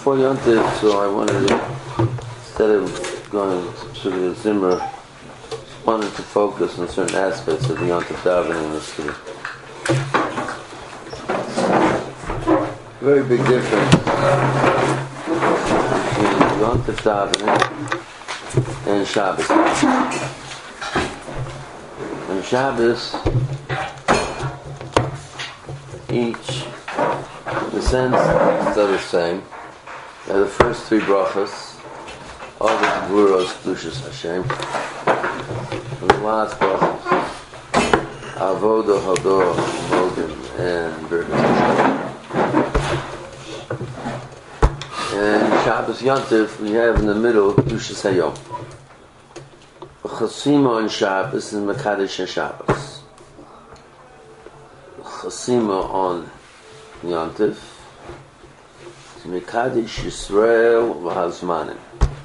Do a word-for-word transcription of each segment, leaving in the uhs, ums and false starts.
before Yontif, so I wanted to, instead of going to the Zimmer, wanted to focus on certain aspects of the Yontif davening this week. Very big difference between Yontif davening and Shabbos. And Shabbos, each, in the sense, instead of saying, are the first three brachas, all the Gevuros, Kedushas Hashem, and the last brachas, Avodah, Hador, Modim, and Birkas Hashem. And Shabbos Yontif, we have in the middle Kedushas Hayom. Chasima on Shabbos and Mekadesh and Shabbos. Chasima on Yontif, Mekadesh Yisrael v'Hazmanim.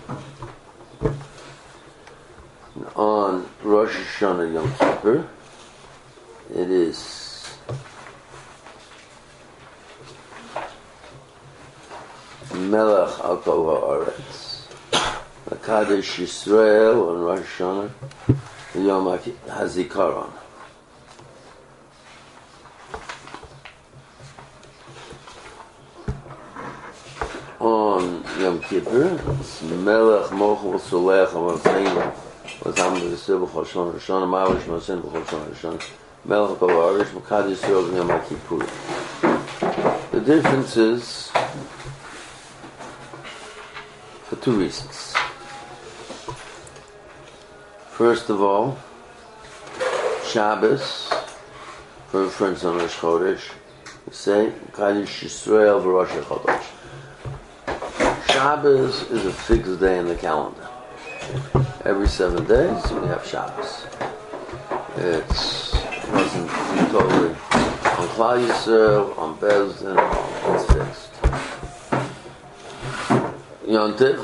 On Rosh Hashanah Yom Kippur, it is Melech al Kol Haaretz. Mekadesh Yisrael on Rosh Hashanah Yom HaZikaron. On Yom Kippur, it's Melech Mochel Solech Amarzeinu L'Zam V'Yisrael B'Chol Shon Rishon Ma'arish Masin B'Chol Shon Rishon Melech Kol Haaretz Mekadesh Yisrael Yom HaKippur. The difference is for two reasons. First of all, Shabbos, for reference on Rosh Chodesh, we say Mekadesh Yisrael V'Rosh Chodesh. Shabbos is a fixed day in the calendar. Every seven days we have Shabbos. It's, it wasn't totally on Klal Yisrael, on Bezdin, it's fixed. Yontif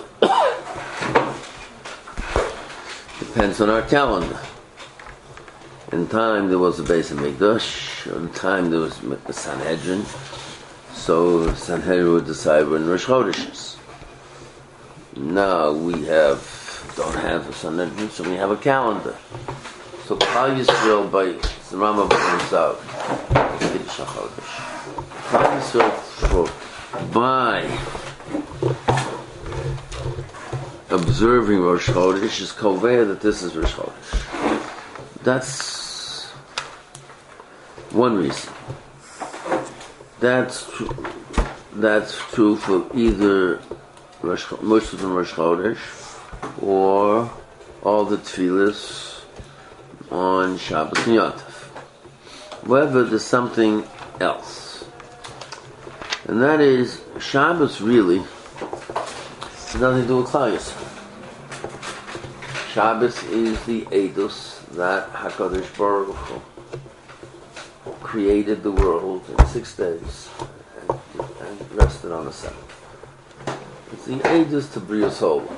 depends on our calendar. In time there was a Beis HaMikdash, in time there was the Sanhedrin, so Sanhedrin would decide when Rosh Chodesh is. Now we have don't have a Sanhedrin, so we have a calendar. So Klal Yisrael by the Rambam points out Klal Yisrael by observing Rosh Chodesh is koveh that this is Rosh Chodesh. That's one reason. That's true. That's true for either Rosh, Muslim Rosh Chodesh or all the tefillas on Shabbos and Yontif. However, there's something else, and that is Shabbos really has nothing to do with Klal Yisrael. Shabbos is the Eidos that HaKadosh Baruch Hu created the world in six days and, and rested on the seventh. It's the Eidos to Brias Olam.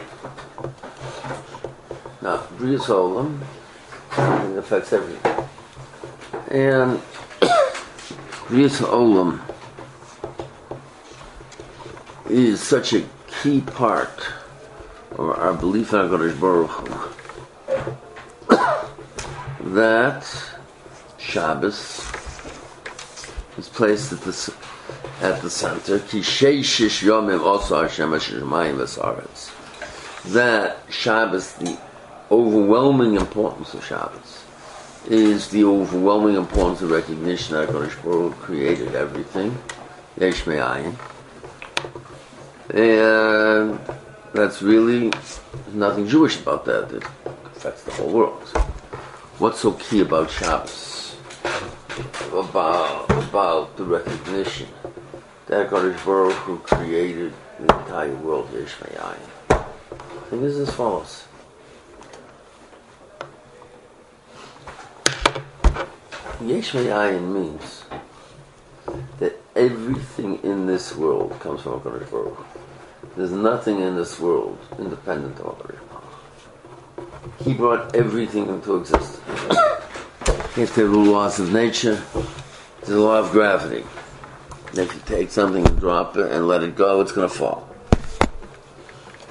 Now, Brias Olam it affects everything. And Brias Olam is such a key part of our belief in HaKadosh Baruch Hu that Shabbos is placed at the at the center. Ki sheishish yomim also Hashem asher shemayim v'saaretz. That Shabbos, the overwhelming importance of Shabbos, is the overwhelming importance of recognition that HaKadosh Baruch Hu created everything. Yesh me'ayin. And that's really nothing Jewish about that. It affects the whole world. What's so key about Shabbos? About, about the recognition that HaKadosh Baruch Hu created the entire world, Yesh me'ayin. I think this is as follows. Yesh me'ayin means that everything in this world comes from HaKadosh Baruch Hu. There's nothing in this world independent of HaKadosh Baruch Hu. He brought everything into existence. If there are laws of nature, there's a law of gravity. And if you take something and drop it and let it go, it's going to fall.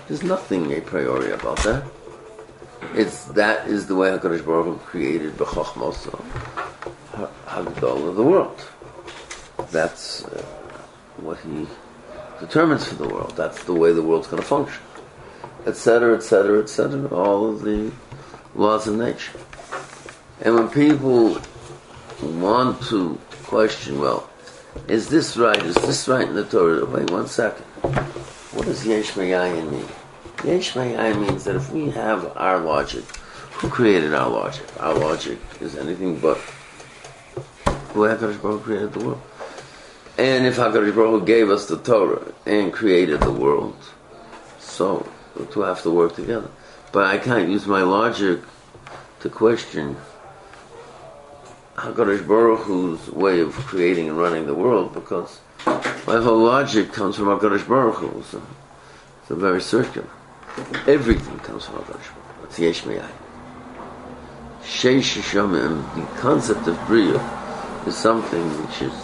There's nothing a priori about that. It's that is the way HaKadosh Baruch Hu created b'chochmoso Hagdol of the world. That's uh, what He determines for the world. That's the way the world's going to function, et cetera, et cetera, et cetera. All of the laws of nature. And when people want to question, well, is this right? Is this right in the Torah? Wait one second. What does Yesh Me'ayin mean? Yesh Me'ayin means that if we have our logic, who created our logic? Our logic is anything but the way HaKadosh Baruch Hu created the world. And if HaKadosh Baruch Hu gave us the Torah and created the world, so the two have to work together. But I can't use my logic to question HaKadosh Baruch Hu's way of creating and running the world, because my whole logic comes from HaKadosh Baruch Hu. So it's a very circular. Everything comes from HaKadosh Baruch Hu. It's Yesh Me'ayin. Sheish Yomim, the concept of Bria, is something which is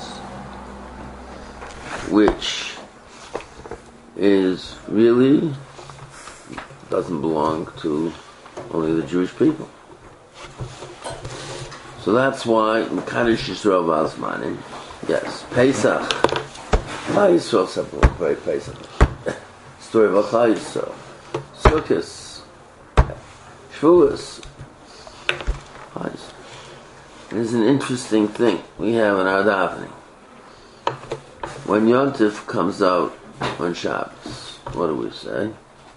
which is really doesn't belong to only the Jewish people. So that's why in Kaddish Yisrael Vazmanim, yes, Pesach, Klal Yisrael separate, very Pesach. Story of Klal Yisrael, Sukkot, Shavuos. It is an interesting thing we have in our davening. When Yontif comes out on Shabbos, what do we say?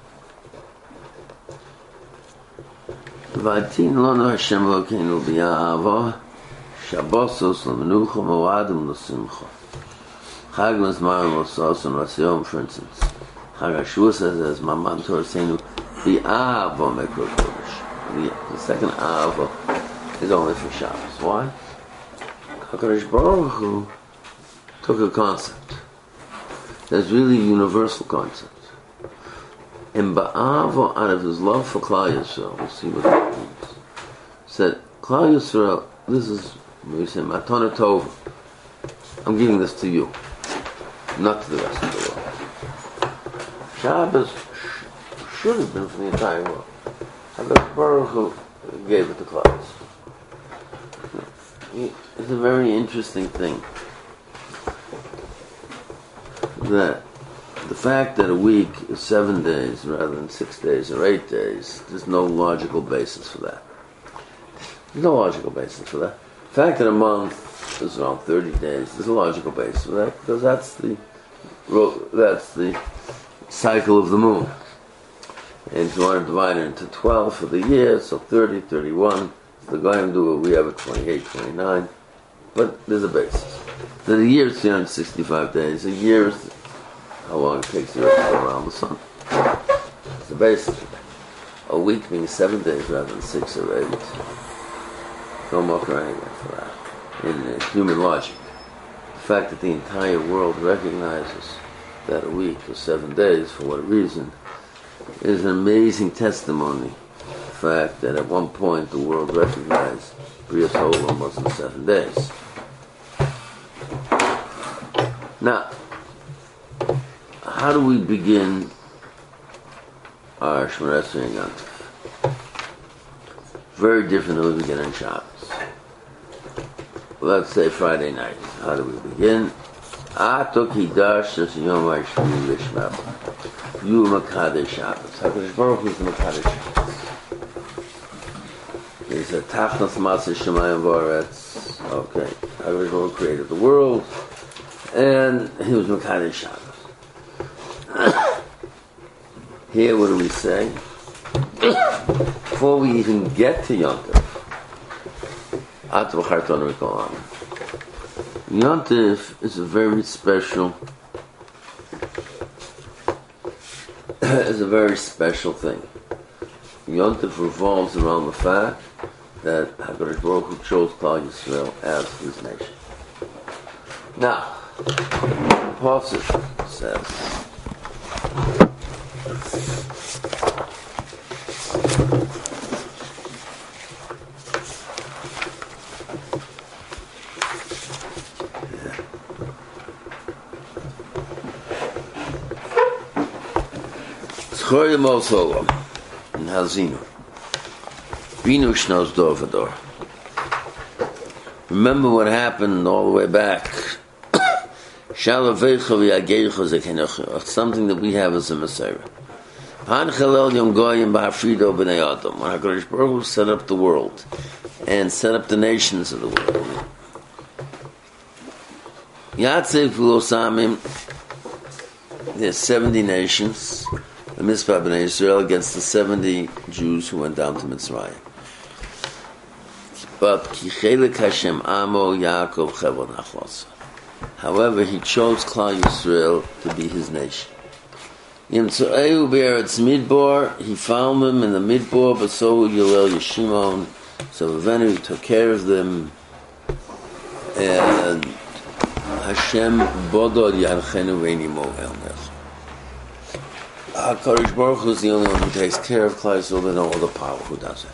V'atin lonu Hashem Elokeinu b'ya'ava Shabbosos l'menucha mo'adim l'simcha. Chag l'zman l'sos and Rasyom, for instance. Chag HaShavuos says, as Maman Torah Seinu, b'ya'ava Mekro Kodesh. The second Ava is only for Shabbos. Why? HaKadosh Baruch Hu took a concept that's really a universal concept, and Ba'avo, out of his love for Klal Yisrael, we'll see what that means, said, Klal Yisrael, this is, we say, Matana Tova, I'm giving this to you, not to the rest of the world. Shabbos sh- should have been for the entire world. HaKadosh Baruch Hu gave it to Klal Yisrael. It's a very interesting thing that the fact that a week is seven days rather than six days or eight days, there's no logical basis for that. There's no logical basis for that. The fact that a month is around thirty days, there's a logical basis for that, because that's the that's the cycle of the moon. And if you want to divide it into twelve for the year, so thirty, thirty-one, the Goyim do it, we have it twenty-eight, twenty-nine, but there's a basis. So the year is three hundred sixty-five days. A year is how long it takes the Earth to go around the sun. It's the basis of that. A week means seven days rather than six or eight. No more crying for that. In uh, human logic, the fact that the entire world recognizes that a week is seven days, for what reason, is an amazing testimony. The fact that at one point the world recognized Bria Olam wasn't seven days. Now, how do we begin our Shemona Esrei and Yontif? Very different than we begin on Shabbos. Let's say Friday night. How do we begin? Ato Kidash Yom HaShvi L'Shmach. You Makadesh Shabbos. HaKadosh Baruch Hu is the Makadesh Shabbos. He said, Tachnas Matzah Shemayim V'Aretz. Okay. HaKadosh Baruch Hu created the world, and he was Makadesh Shabbos. Here, what do we say? Before we even get to Yontif, Yontif is a very special, is a very special thing. Yontif revolves around the fact that HaKadosh Baruch Hu chose Klal Yisrael as his nation. Now, the Pasuk says, Zichroyim also in Hazinu. Binu shnos dovador. Remember what happened all the way back. Something that we have as a Messiah. When HaKadosh Baruch Hu set up the world and set up the nations of the world. Yatsev V'losamim, there's seventy nations, the Mitzvah B'nai Israel against the seventy Jews who went down to Mitzrayim. But Kichelik Hashem Amo Yaakov Chevon Achlos. However, he chose Klal Yisrael to be his nation. Yimtzoeu Be'eretz Midbar, he found them in the Midbar, but so Yolel Yeshimon, so Avenu took care of them, and Hashem Bodod Yarchenu Veini Mo'el Nech. HaKadosh Baruch Hu is the only one who takes care of Klal Yisrael, but no other power who does it.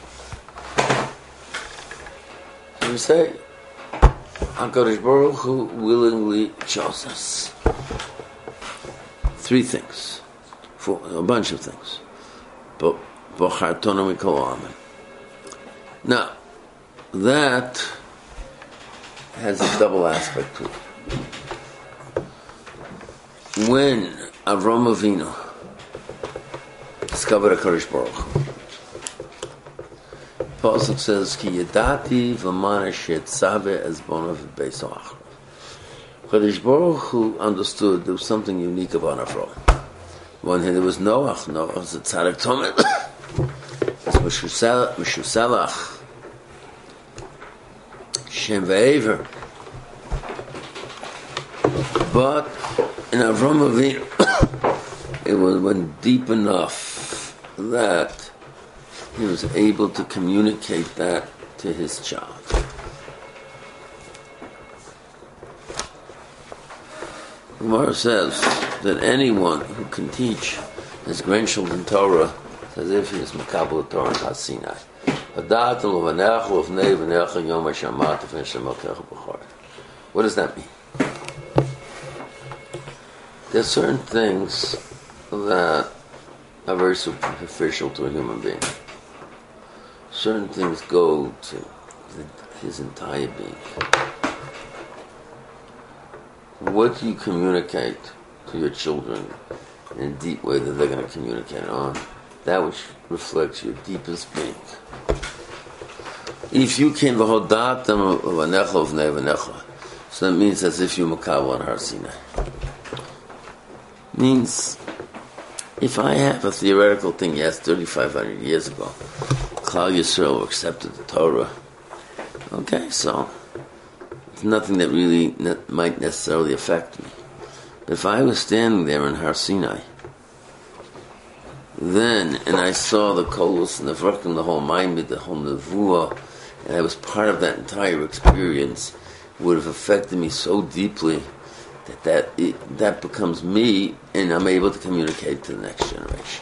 So we say, HaKadosh Baruch Hu willingly chose us. Three things. Four, a bunch of things. But Bochartonu Mikol Amen. Now, that has a double aspect to it. When Avram Avinu discovered HaKadosh Baruch Hu, Pasuk says, "Ki yedati v'manish yetzave es bonav beis ha'achrav." HaKadosh Baruch Hu understood there was something unique about Avram. One hand, there was Noach. Noach was a tzaddik tomet. It's Meshuselach, Shem ve'ever. But in Avram Avinu, it was went deep enough that he was able to communicate that to his child. Gemara says that anyone who can teach his grandchildren Torah is as if he is Makabel Torah and Hasinai. What does that mean? There are certain things that are very superficial to a human being. Certain things go to his entire being. What do you communicate to your children in a deep way that they're going to communicate on? That which reflects your deepest being. If you can v'hodatam v'necha v'nei v'necha, so that means as if you makabel on Har Sinai. Means, if I have a theoretical thing, yes, thirty-five hundred years ago, Klal Yisrael accepted the Torah. Okay, so it's nothing that really ne- might necessarily affect me. But if I was standing there in Har Sinai, then, and I saw the Kolos and the Vrakim, the whole Maimid, the whole Nevuah, and I was part of that entire experience, it would have affected me so deeply that that, it, that becomes me, and I'm able to communicate to the next generation.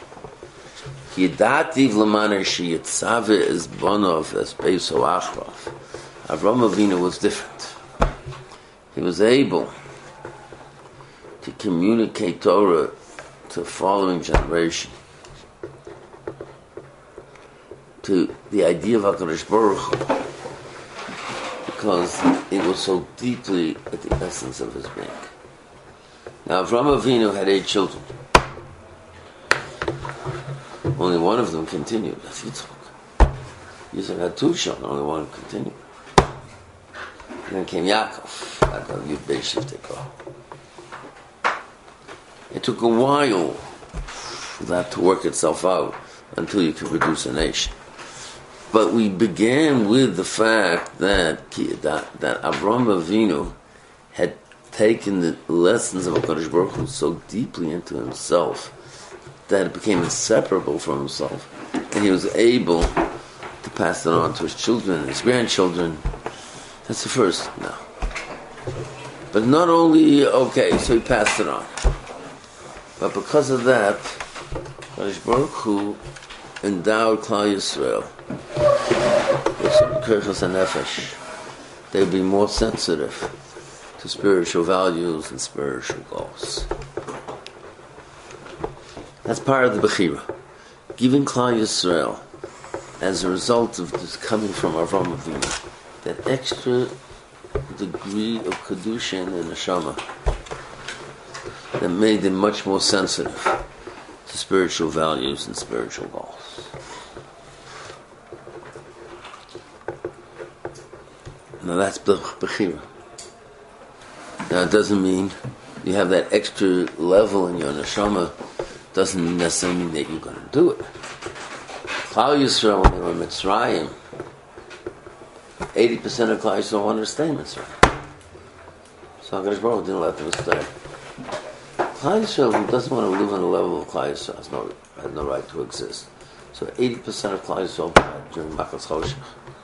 Avram Avinu was different. He was able to communicate Torah to the following generation, to the idea of HaKadosh Baruch Hu, because it was so deeply at the essence of his being. Now, Avram Avinu had eight children. Only one of them continued. That's Yitzchak. Yitzchak had two children. Only one continued. And then came Yaakov. It took a while for that to work itself out until you could produce a nation. But we began with the fact that that, that Avram Avinu had taken the lessons of HaKadosh Baruch Hu so deeply into himself that it became inseparable from himself, and he was able to pass it on to his children and his grandchildren. That's the first no. But not only, okay, so he passed it on, but because of that, HaKadosh Baruch Hu endowed Klal Yisrael with certain kirchas and nefesh. They would be more sensitive to spiritual values and spiritual goals. That's part of the Bechira. Giving Klal Yisrael, as a result of this coming from Avraham Avinu, that extra degree of Kedusha in the Neshama that made them much more sensitive to spiritual values and spiritual goals. Now that's Bechira. Now it doesn't mean you have that extra level in your neshama, doesn't necessarily mean that you're going to do it. Klal Yisrael, when they were in Mitzrayim, eighty percent of Klal Yisrael wanted to stay in Mitzrayim. So HaKadosh Baruch Hu didn't let them stay. Klal Yisrael, who doesn't want to live on the level of Klal Yisrael, has no, has no right to exist. So eighty percent of Klal Yisrael died during Makas Choshech.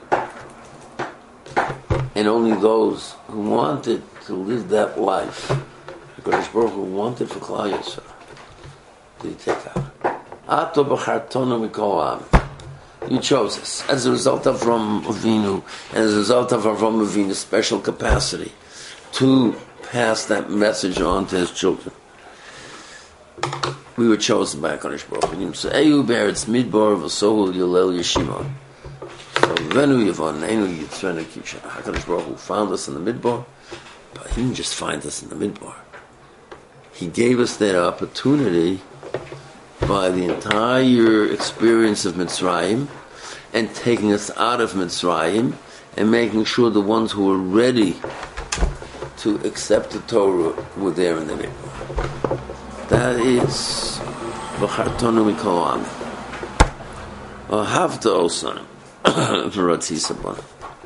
And only those who wanted to live that life, HaKadosh Baruch Hu wanted for Klal Yisrael, did he take out. Ato b'chartonu mikol ha'am. You chose us as a result of Avraham Avinu, and as a result of Avraham Avinu's special capacity to pass that message on to his children. We were chosen by HaKadosh Baruch Hu. So Eyu be'eretz midbar v'sohul yolel yeshimon. So venu yavon neinu yitzvenu kisha. HaKadosh Baruch Hu found us in the midbar, but he didn't just find us in the midbar. He gave us that opportunity by the entire experience of Mitzrayim and taking us out of Mitzrayim and making sure the ones who were ready to accept the Torah were there in the midbar. That is V'chartonu mikol ha'am. V'havta osanim v'ratzi sabana.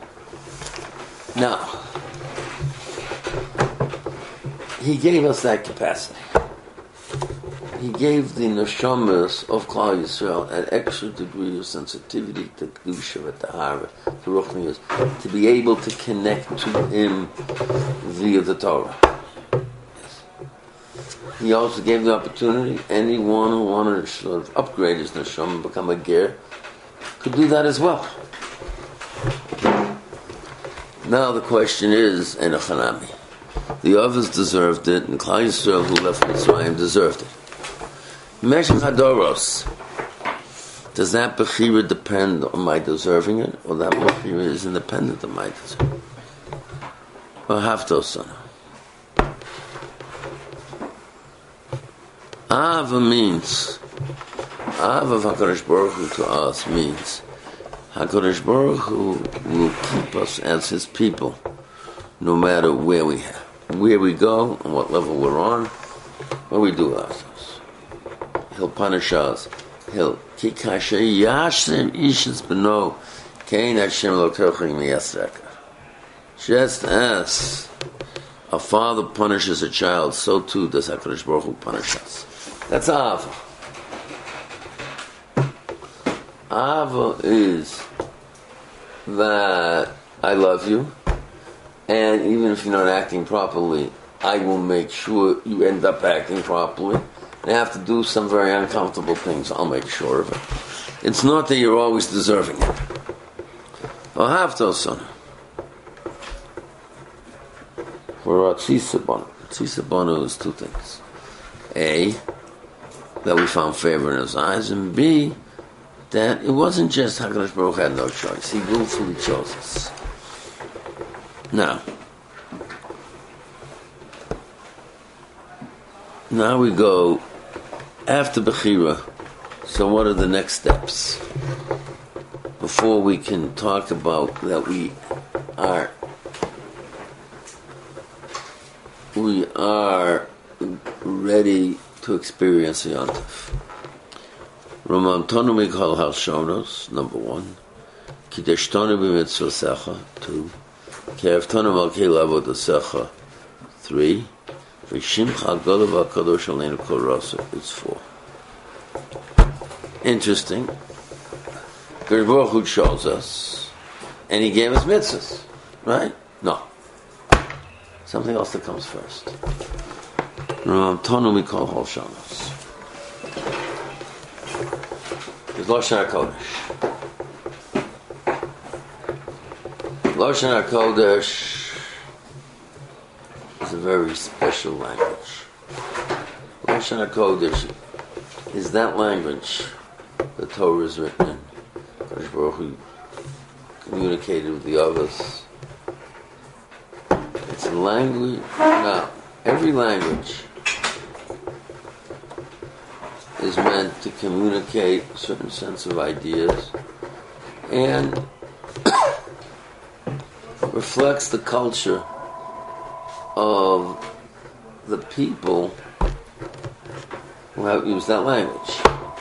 Now, he gave us that capacity. He gave the neshamas of Klal Yisrael an extra degree of sensitivity to Kedusha, to Tahara, to Ruchnius, to be able to connect to him via the Torah. He also gave the opportunity, anyone who wanted to sort of upgrade his neshama and become a ger could do that as well. Now the question is, and a chanami. The others deserved it, and Klal Yisrael who left Mitzrayim deserved it. Meshech Hadoros. Does that Bechira depend on my deserving it, or that Bechira is independent of my deserving it? Or Haftos. Ava means, Ava of HaKadosh Baruch Hu to us means, HaKadosh Baruch Hu will keep us as His people, no matter where we have, where we go, and what level we're on, what we do with ourselves. He'll punish us. He'll kikashe yashem ishis beno kein Hashem lotochim miyasreka. Just as a father punishes a child, so too does HaKadosh Baruch Hu punish us. That's Ava. Ava is that I love you, and even if you're not acting properly, I will make sure you end up acting properly. And have to do some very uncomfortable things, I'll make sure of it. It's not that you're always deserving it. I'll have those son. For Ratzisabana. Ratzisabana is two things. A, that we found favor in his eyes, and B, that it wasn't just HaKadosh Baruch Hu had no choice. He willfully chose us. Now, now we go after Bechira. So what are the next steps? Before we can talk about that we are we are ready to experience the Yontif. Romantonu mikol halshonos, number one. Kideshtonu b'mitzvosecha, two. Kereftonu malkei lavodasecha, three. V'shimcha golav hakadosh aleinu kol rasa, it's four. Interesting. HaKadosh Baruch Hu shows us, and He gave us mitzvahs, right? No. Something else that comes first. Ramtonu mikol halshonos. It's Lashon HaKodesh. Lashon HaKodesh is a very special language. Lashon HaKodesh is that language the Torah is written in. Kadosh Baruch Hu communicated with the others. It's a language. Now, every language is meant to communicate a certain sense of ideas and reflects the culture of the people who have used that language.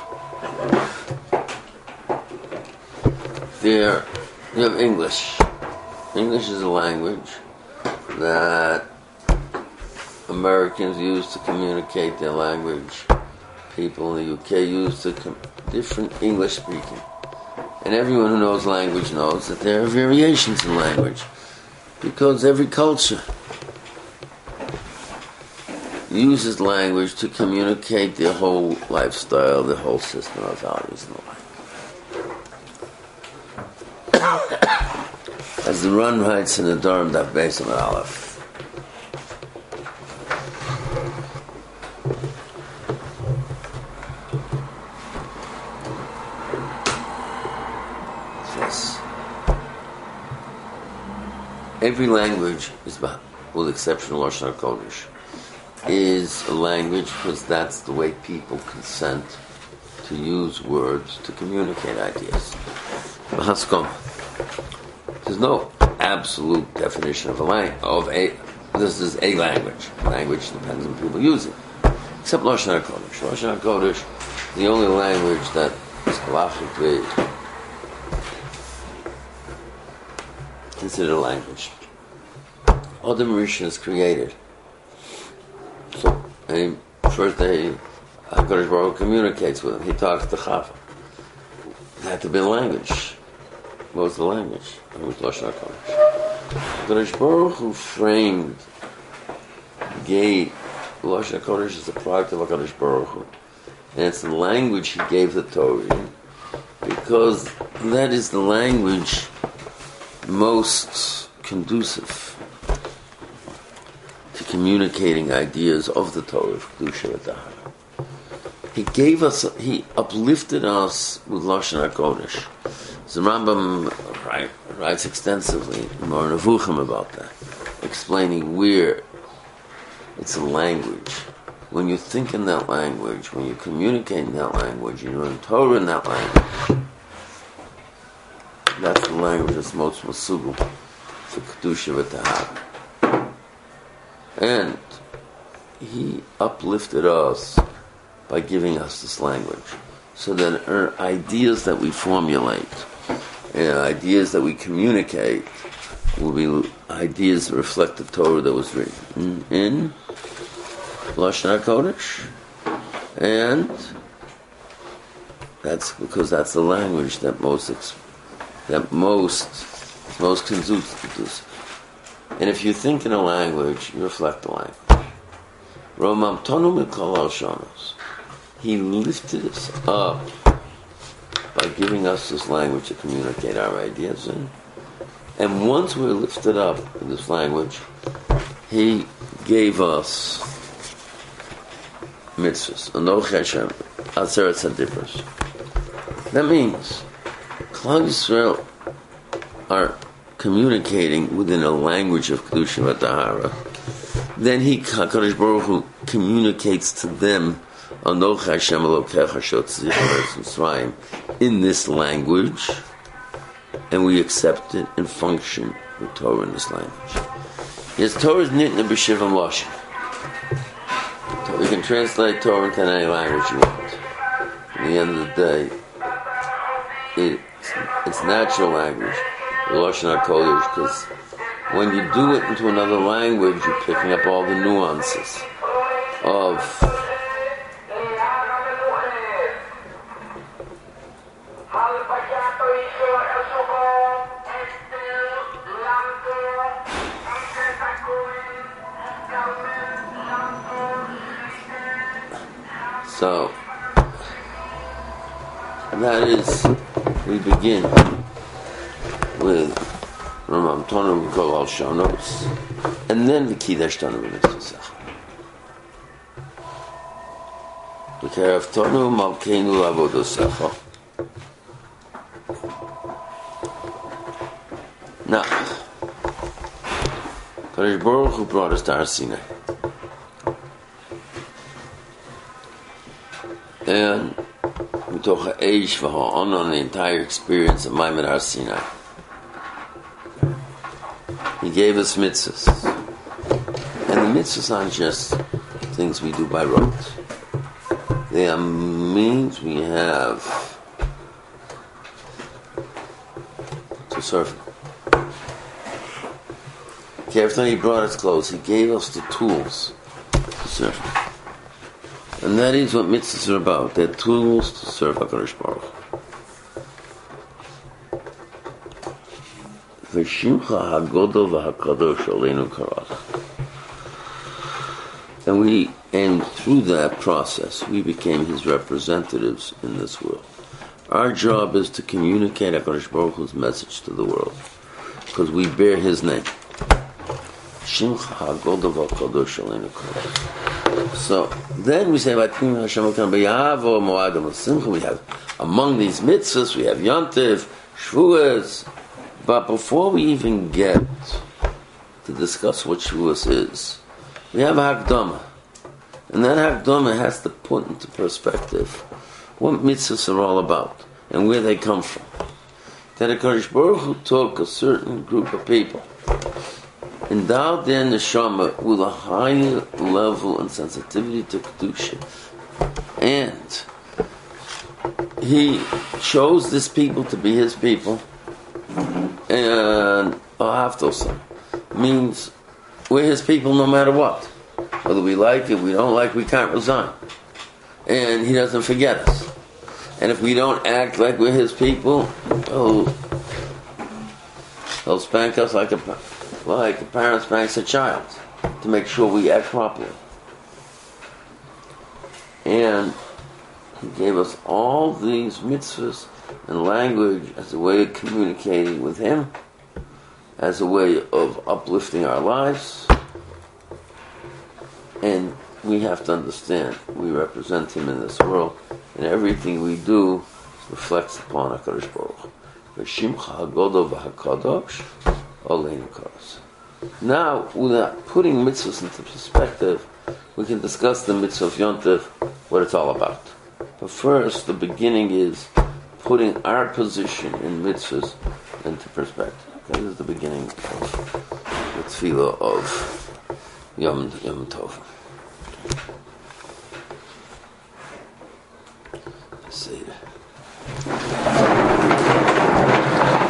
There, you have English. English is a language that Americans use to communicate their language. People in the U K use to com- different English speaking. And everyone who knows language knows that there are variations in language, because every culture uses language to communicate their whole lifestyle, their whole system of values and the like. As the Ran writes in the Durham Daf Beis Amud Aleph, every language is, with the exception of Lashon HaKodesh, is a language because that's the way people consent to use words to communicate ideas. There's no absolute definition of a language. Of a this is a language. Language depends on people using it, except Lashon HaKodesh. Lashon HaKodesh is the only language that is halachically considered a language. Adam Rishon is created. So, and first day, HaKadosh Baruch Hu communicates with him. He talks to Chava. It had to be a language. What was the language? It was Lashon HaKodesh. HaKadosh Baruch Hu framed, gave, Lashon HaKodesh is a product of HaKadosh Baruch Hu. And it's the language he gave the Torah, because that is the language most conducive to communicating ideas of the Torah of Kedusha V'Tahara. He gave us, he uplifted us with Lashon HaKodesh. So Rambam right, writes extensively in Moreh Nevuchim about that, explaining where it's a language. When you think in that language, when you communicate in that language, you learn Torah in that language, that's the language that's most masugul for Kedusha V'Tahara. And he uplifted us by giving us this language, so that our ideas that we formulate, uh, ideas that we communicate, will be ideas that reflect the Torah that was written in Lashon HaKodesh, and that's because that's the language that most exp- that most most conducive. And if you think in a language, you reflect the language. Romam tonu mikol halshonos. He lifted us up by giving us this language to communicate our ideas in. And once we're lifted up in this language, he gave us mitzvahs. Anochi Hashem, Aseret Tzadikos. That means Klal Yisrael are communicating within a language of Kedusha V'Tahara. Then he, HaKadosh Baruch Hu, communicates to them Anochi Hashem Elokecha Shotzicha Eretz Mitzrayim in this language, and we accept it and function with Torah in this language. Yes, Torah is nitna b'shivam lashon. You can translate Torah into any language you want. At the end of the day, it's, it's natural language, Lashon HaKodesh, because when you do it into another language, you're picking up all the nuances of so that is, we begin with Ramam Tonu Mikol Halshonos, and then the Kiddush Tonu B'Mitzvah. V'kereftonu malkeinu avodosecha. Now, Kadosh Baruch Hu brought us to Har Sinai. And we talk ha'esh v'ha'on on the entire experience of Maimon Har Sinai. He gave us mitzvahs. And the mitzvahs aren't just things we do by rote. They are means we have to serve Him. After He brought us close, He gave us the tools to serve Him. And that is what mitzvahs are about. They're tools to serve HaKadosh Baruch Hu. V'shimcha ha'godol v'ha'kadosh aleinu karach. And we, and through that process, we became His representatives in this world. Our job is to communicate HaKadosh Baruch Hu's message to the world, because we bear His name. Shimcha ha'godol v'ha'kadosh aleinu karach. So then we say, we have among these mitzvahs, we have Yontif, Shavuos. But before we even get to discuss what Shavuos is, we have Hakdama. And that Hakdama has to put into perspective what mitzvahs are all about and where they come from. That HaKadosh Baruch Hu took a certain group of people, endowed their neshama with a higher level and sensitivity to Kedusha. And He chose this people to be His people. And Ahavtosan means we're His people no matter what. Whether we like it, we don't like it, we can't resign. And He doesn't forget us. And if we don't act like we're His people, oh, He'll spank us like a like a parent spanks a child to make sure we act properly. And He gave us all these mitzvahs and language as a way of communicating with Him, as a way of uplifting our lives. And we have to understand we represent Him in this world, and everything we do reflects upon HaKadosh Baruch Hu. V'shimcha ha'godol v'ha'kadosh aleinu karach. Now, without putting mitzvahs into perspective, we can discuss the mitzvah of Yontif, what it's all about. But first, the beginning is putting our position in mitzvahs into perspective. Okay, this is the beginning of the tefillah of Yom, Yom Tov. Let's see.